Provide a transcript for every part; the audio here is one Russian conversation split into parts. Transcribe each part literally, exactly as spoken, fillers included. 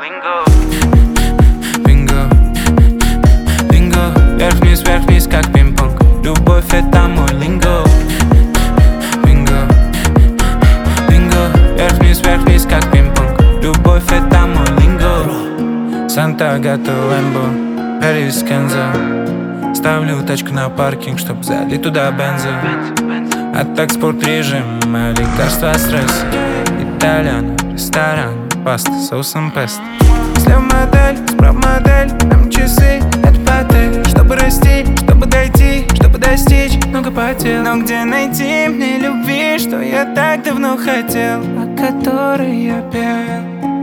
линго. Бинго, бинго, вверх-вниз, вверх-вниз, как пинг-понг. Любовь — это мой линго. Бинго, бинго, вверх-вниз, вверх-вниз, как пинг-понг. Любовь — это мой линго. Санта Агата Лэмбо, Пэрис Кенза. Ставлю тачку на паркинг, чтоб залить туда бенза. А так спорт режим, а лекарства стресс. Итальян, ресторан, паста с соусом песто. Слева модель, справа модель, нам часы, это потель. Чтобы расти, чтобы дойти, чтобы достичь, много потел. Но где найти мне любви, что я так давно хотел, о которой я пел?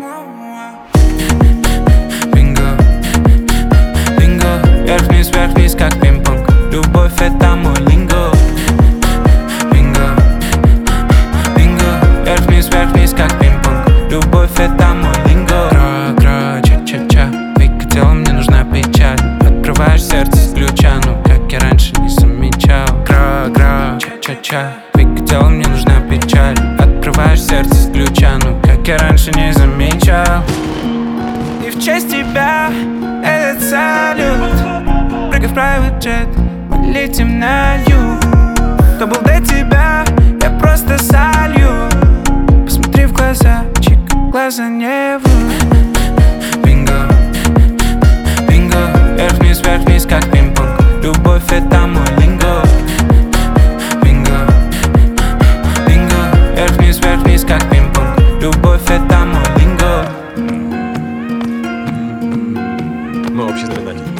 Бинго, бинго, вверх-вниз, вверх-вниз, как пинг-понг. Любовь — это мой линго. Бинго, бинго, вверх-вниз, вверх-вниз, как пинг-понг. Любовь — это мой линго. Гра-гра, ча-ча-ча, двигай телом, мне нужна печаль. Открываешь сердце с ключа, ну как я раньше не замечал. Гра-гра, ча-ча-ча, двигай телом, мне нужна печаль. Открываешь сердце с ключа, ну как я раньше не замечал. И в честь тебя этот салют. Прыгай в private jet, мы летим на юг. Кто был до тебя, я просто солью. Посмотри в глаза, чика, глаза не врут. Бинго, бинго, вверх-вниз, вверх-вниз, как пинг-понг. Любовь — это мой линго. Бинго, бинго, вверх-вниз, вверх-вниз, как пинг-понг. Любовь — это мой линго. Мы общий знаменатель.